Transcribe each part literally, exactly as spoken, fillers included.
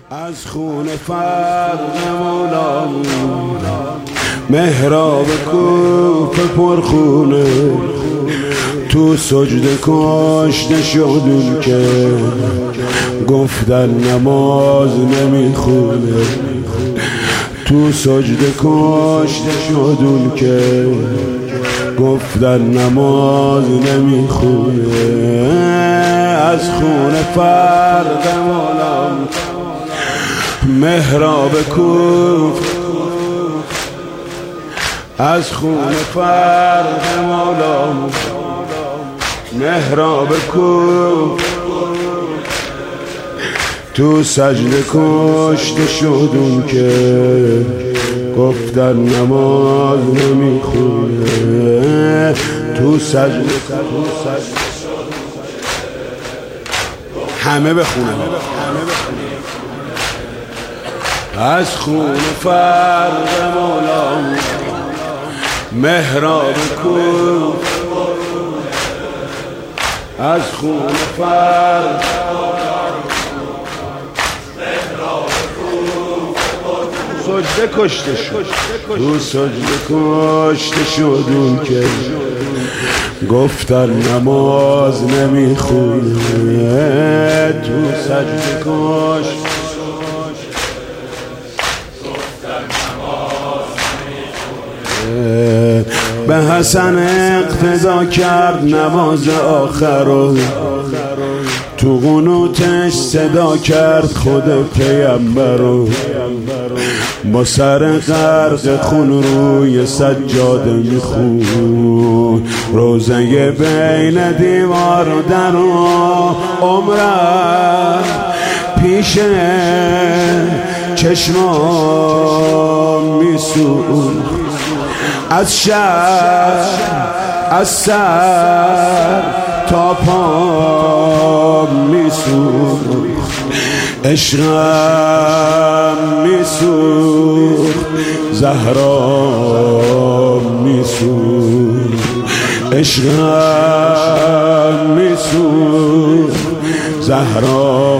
از خون فرق مولا محراب کوفه پرخونه تو سجده کشته شدون که گفتن نماز نمیخونه تو سجده کشته شدون که گفتن نماز نمیخونه از خون فرق مولا محراب کوفه از خون فرق مولا محراب کوفه تو سجده کشته شدون که گفتن نماز نمیخونه تو سجده همه بخونه از خون فرق مولا محراب کوفه از خون فرق سجده کشته شد تو سجده کشته شدون که گفتن نماز نمیخونه تو سجده کشته به حسن اقتدا کرد نماز آخر رو تو قنوتش صدا کرد خود پیامبر رو با سر غرق خون روی سجاده میخون روزه بین دیوار و در و عمره پیش چشمام میسون از شهر از سر تا پا میسوخت عشقم میسوخت زهرا میسوخت عشقم میسوخت زهرا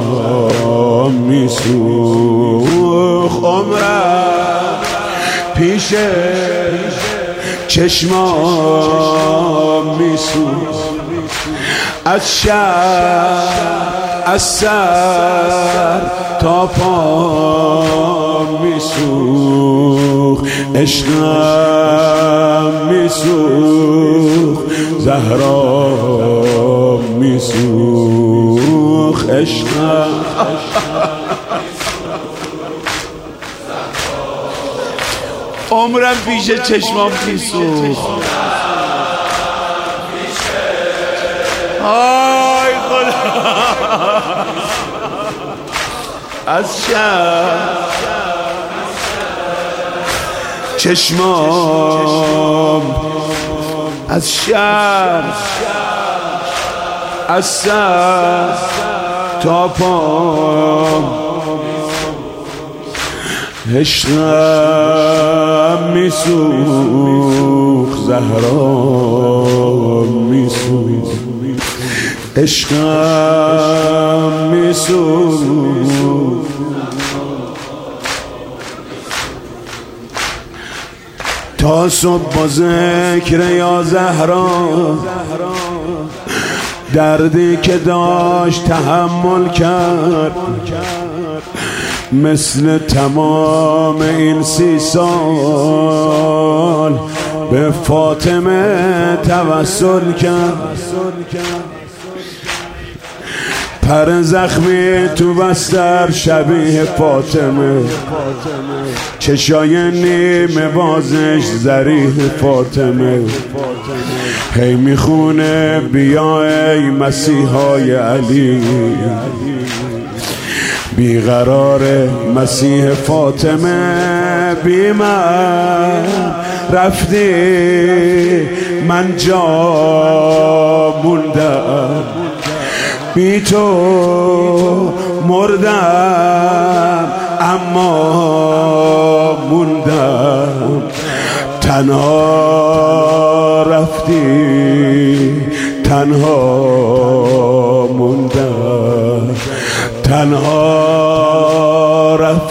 میسوخت عمرم پیش چشمام میسوخت از شهر از سر تا پا میسوخت عشقم میسوخت زهرا میسوخت عشقم عمرم پیش چشمام میسوخت آی خدا از شب چشمام از شب از سر تا پام عشقم میسوخت زهرا میسوخت عشقم میسوخت تا صبح با ذکر یا زهرا دردی که داشت تحمل کرد مثل تمام این سی سال به فاطمه توسل کرد پر زخمی تو بستر شبیه فاطمه چشای نیمه بازش ظریف فاطمه هی میخونه بیا ای مسیحای علی بیقرار مسیح فاطمه بی من رفتی من جا موندم بی تو مردم اما موندم تنها رفتی تنها موندم تنها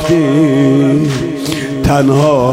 رفتی تنها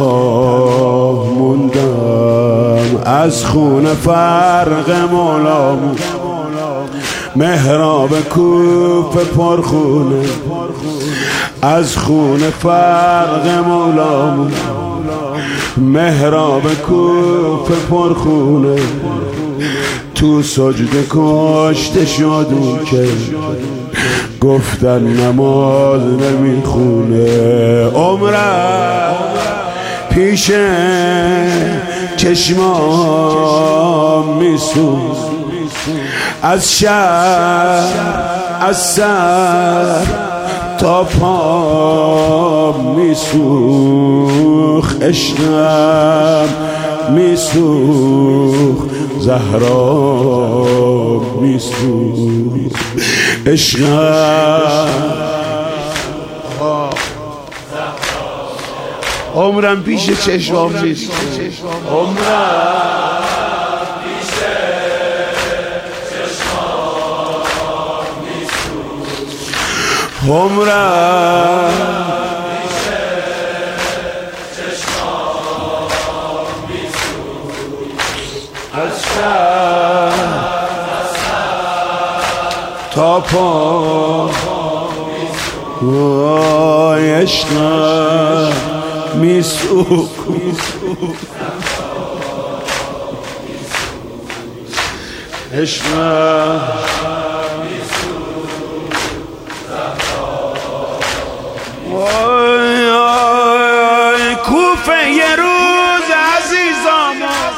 موندم، از خون فرق مولامون محراب کوفه پرخونه، از خون فرق مولامون محراب کوفه پرخونه، تو سجده کشته شد اون که گفتن نماز نمیخونه. عمرم پیش چشمام میسوز، از شب از سر تا پا میسوخ، عشقم میسوخ، زهرا میسوخ، عشقم. عمرم پیش چشمام میسوخ، عمرم پیش چشمام میسوخ، عمرم پیش چشمام میسوخ، از شب تا پا وای عشقم میسوخ، عشقم وای وای کوفه یه روز عزیزام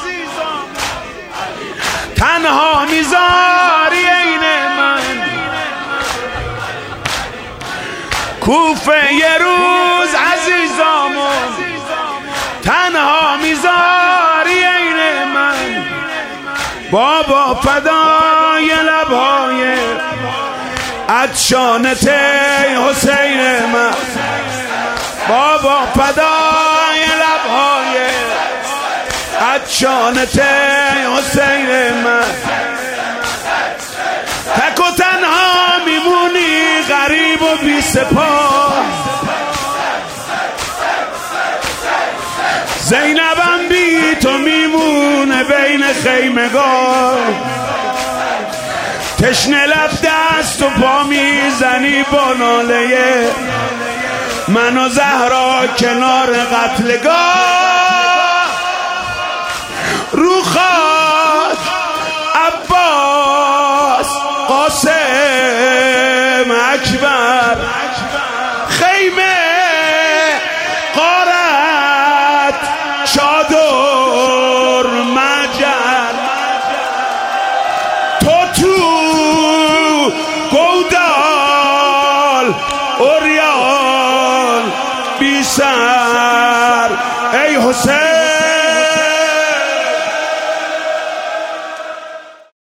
تنها میذاری عین من، کوفه یه روز عزیزام تنها میذاری عین من، بابا فدای لبهای عطشانت حسین من، بابا فدای لبهای عطشانت حسین من، تک و تنها میمونی غریب و بی سپاه، زینبم بی تو میمونه بین خیمگان، تشنه لب دست و پا میزنی با ناله من و زهرا کنار قتلگاه، رو خاک عباس قاسم اکبر، خیمه غارت چادر مجر، تو تو گودال اوریان بی سر ای حسین.